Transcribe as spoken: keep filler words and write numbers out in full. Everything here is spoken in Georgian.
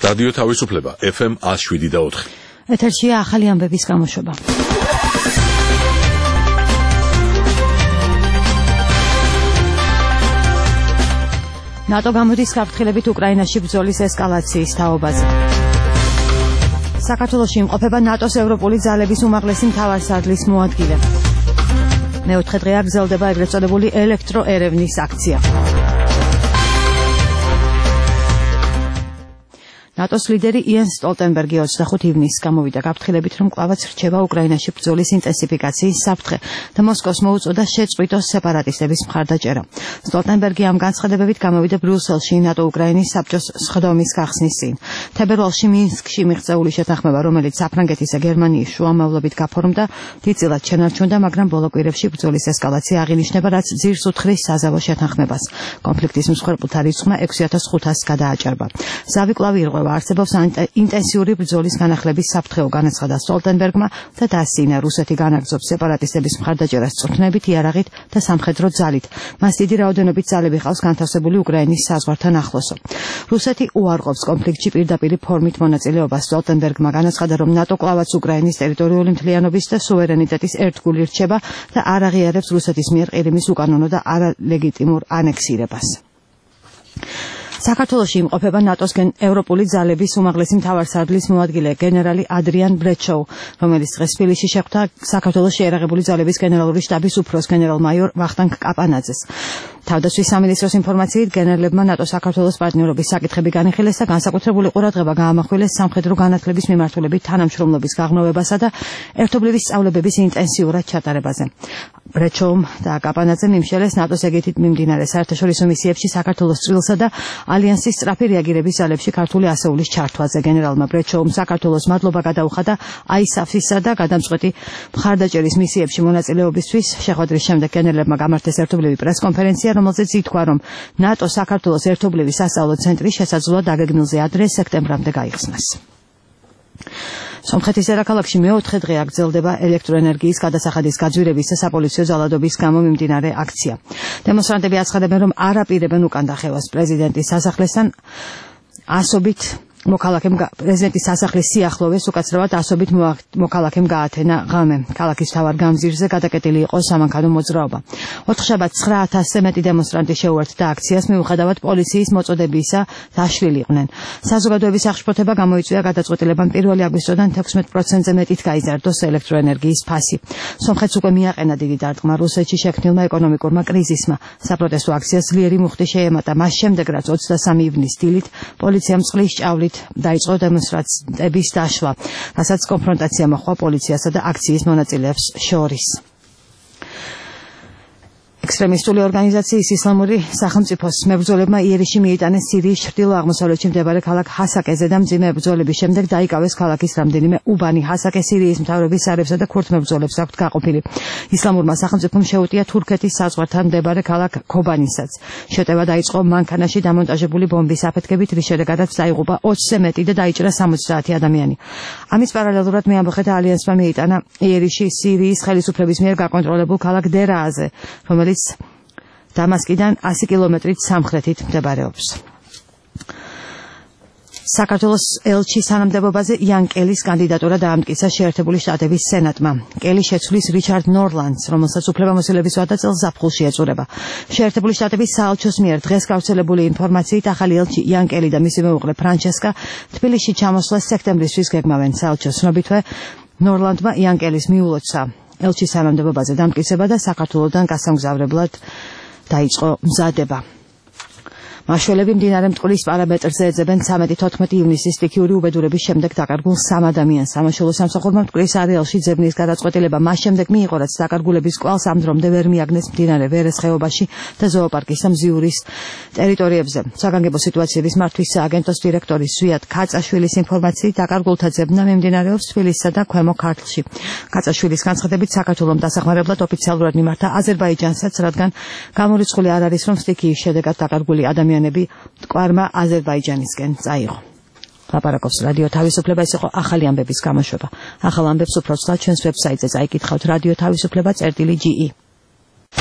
რადიო თავისუფლება ეფ ემ one oh seven და four. ეთერშია ახალი ამბების გამოშვება. ნატო გამოდის გაფრთხილებით უკრაინაში ბრძოლის ესკალაციის თაობაზე. საქართველოში იმყოფება ნატოს ევროპული ძალების უმაღლესი მთავარსარდლის მოადგილე. მეოთხე დღეა გრძელდება ეგრეთ წოდებული ელექტროერევნის აქცია. ნატოს ლიდერი იენს სტოლტენბერგი ოცდახუთ ივნისს გამოვიდა გაფრთხილებით, რომ კვლავაც რჩება უკრაინაში ბრძოლის ინტენსიფიკაციის საფრთხე და მოსკოვს მოუწოდა შეწყვიტოს სეპარატისტების მხარდაჭერა. სტოლტენბერგი ამ განცხადებებით გამოვიდა ბრიუსელში ნატო უკრაინის საბჭოს სხდომის გახსნის წინ. თებერვალში მინსკში მიღწეული შეთანხმება, რომელიც საფრანგეთის და გერმანიის შუამავლობით გაფორმდა, დიდწილად შენარჩუნდა, მაგრამ ბოლო კვირებში ბრძოლის ესკალაცია აღინიშნება, რაც ძირს უთხრის საზავო შეთანხმებას. კონფლიქტის მსხვერპლთა რიცხვმა ექვსი ათას ხუთასს გადააჭარბა. ზავი კვლავ ირღვევა. არსებობს ინტენსიური ბრძოლის განახლების საფრთხეო, განაცხადა სტოლტენბერგმა და დაასწინა რუსეთი განაგრძობს სეპარატისტების მხარდაჭერას წვრთნებით, იარაღით და სამხედრო ძალით. მას დიდი რაოდენობით ძალები ყავს განთავსებული უკრაინის საზღვართან ახლოსო. რუსეთი უარყოფს კონფლიქტში პირდაპირ ფორმით მონაწილეობას. სტოლტენბერგმა განაცხადა, რომ ნატო კვლავაც უკრაინის ტერიტორიული მთლიანობის და სუვერენიტეტის ერთგული რჩება და არ აღიარებს რუსეთის მიერ ყირიმის უკანონო და არალეგიტიმურ ანექსირებას. საქართველოში იმყოფება ნატოსგენ ევროპული ძალების უმაღლესი მთავარსარდლის მოადგილე გენერალი ადრიან ბრეჩოუ, რომელიც დღეს თბილისში შეხვდა საქართველოში ერაღებული ძალების გენერალური შტაბის უფროს გენერალ-მაიორ ვახტანგ კაპანაძეს. თავდაცვის სამინისტროს ინფორმაციით გენერლებმა ნატო-საქართველოს პარტნიორობის საკითხები განიხილეს და განსაკუთრებული ყურადღება გაამახვილეს სამხედრო განათლების მიმართულებით თანამშრომლობის გაღრმავებასა და ერთობლივი სწავლებების ინტენსიურად ჩატარებაზე. ბრეჩოუმ და კაპანაძემ იმშელეს ნატოს ეგეთით მიმდინარე საერთაშორისო მისიებში საქართველოს წვრილსა და ალიანსის სწრაფი რეაგირების ძალებში ქართული ასეულის ჩართვაზე. გენერალმა ბრეჩოუმ საქართველოს მადლობა გადაუხადა აისაფსისა და გადამწყვეტი მხარდაჭერის მისიებში მონაწილეობისთვის. შეხვედრის შემდეგ გენერლებმა გამართეს ერთობლივი პრესკონფერენცია, რომელზეც ითქვა, რომ ნატო საქართველოს ერთობლივი სასწავლო ცენტრი შესაძლოა დაგეგმილზე ადრე სექტემბრამდე გაიხსნას. სომხეთის დედაქალაქში მეოთხე დღე გრძელდება ელექტროენერგიის გადასახადის გაძვირების და საპოლიციო ძალადობის გამო მიმდინარე აქცია. დემონსტრანტები აცხადებენ, რომ არ აპირებენ უკან დახევას პრეზიდენტის სასახლესთან ასობით მოქალაქემ პრეზიდენტის სასახლის სიახლოვეს უკაცრავად ასობით მოქალაქემ გაათენა ღამე. ქალაქის მთავარ გამზირზე გადაკეტილი იყო სამანქანო მოძრაობა. ოთხშაბათს ცხრა ათასზე მეტი დემონსტრანტი შეუერთდა აქციას, მიუხედავად პოლიციის მოწოდებისა დაშლილიყვნენ. საზოგადოების აღშფოთება გამოიწვია გადაწყვეტილებამ პირველი აგვისტოდან თექვსმეტ პროცენტზე მეტით გაიზარდოს ელექტროენერგიის ფასი. სომხეთს უკვე მიაყენა დიდი დარტყმა რუსეთში შექმნილმა ეკონომიკურმა კრიზისმა. საპროტესტო აქციას ძლიერი მუხტი შეემატა. მას შემდეგ, რაც ოცდასამი ივნის დილით პოლიციამ წყლის ჭავლით დაიწყო დემონსტრაციების დაშლა, რასაც კონფრონტაცია მოჰყვა პოლიციასა და აქციის მონაწილეებს შორის. ექსტრემისტული ორგანიზაციის ისლამური სახელმწიფოს მებრძოლებმა იერიში მიიტანეს სირიის ჩრდილო-აღმოსავლეთში მდებარე ქალაქ ჰასაკეზე და მძიმე ბრძოლების შემდეგ დაიკავეს ქალაქის რამდენიმე უბანი. ჰასაკე სირიის მთავრობის სარებსა და ქურთ მებრძოლებს აქვთ გაყოფილი. ისლამურმა სახელმწიფომ შეუტია თურქეთის საზღვართან მდებარე ქალაქ ქობანისაც. შეტევა დაიწყო მანქანაში დამონტაჟებული ბომბის აფეთქებით, რის შედეგადაც დაიღუპა ოცზე მეტი და დაიჭრა სამოცდაათი ადამიანი. ამის პარალელურად მეამბოხეთა ალიანსმა მიიტანა იერიში სირიის ხელისუფლების მიერ გაკონტროლებულ ქალაქ დერააზე, რომელიც დამასკიდან ასი კილომეტრით სამხრეთით მდებარეობს. საქართველოს ელჩის თანამდებობაზე იან კელის კანდიდატურა დაამტკიცა შეერთებული შტატების სენატმა. კელი შეცვლის რიჩარდ ნორლანდს, რომელსაც უფლებამოსილების ვადა წელს ზაფხულში ეწურება. შეერთებული შტატების საელჩოს მიერ დღეს გავრცელებული ინფორმაციით ახალი ელჩი იან კელი და მისი მეუღლე ფრანჩესკა თბილისში ჩამოსვლას სექტემბრისთვის გეგმავენ. საელჩოს ცნობითვე ნორლანდმა იან კელის მიულოცა ელჩის თანამდებობაზე დამტკიცება და საქართველოდან გასამგზავრებლად დაიწყო მზადება. მაშველები მდინარე მტკვრის პარამეტრზე ეძებენ ცამეტი თოთხმეტი ივნისის სტიქიური უბედურების შემდეგ დაკარგულ სამ ადამიანს. სამაშველო სამსახურმა მტკვრის არეალში ძებნის გადაწყვეტილება მას შემდეგ მიიღო, რაც დაკარგულების კვალს ამ დრომდე ვერ მიაგნეს მდინარე ვერეს ხეობაში და ზოოპარკის და მზიურის ტერიტორიებზე. საგანგებო სიტუაციების მართვის სააგენტოს დირექტორის ზვიად ქაწაშვილის ინფორმაციით დაკარგულთა ძებნა მიმდინარეობს თბილისსა და ქვემო ქართლში. ქაწაშვილის განცხადებით საქართველოს დასახმარებლად ოფიციალურად მიმართა აზერბაიჯანსაც, რადგან გამორიცხული არ არის, რომ სტიქიის შედეგად დაკარგული ადამიანები მტკვარმა აზერბაიჯანისკენ წაიღო. ლაპარაკობს რადიო თავისუფლება, ეს იყო ახალი ამბების გამოშვება. ახალ ამბებს უფრო ცხრა ჩვენს ვებსაიტზე წაიკითხავთ რადიო თავისუფლება წერტილი ჯი ი.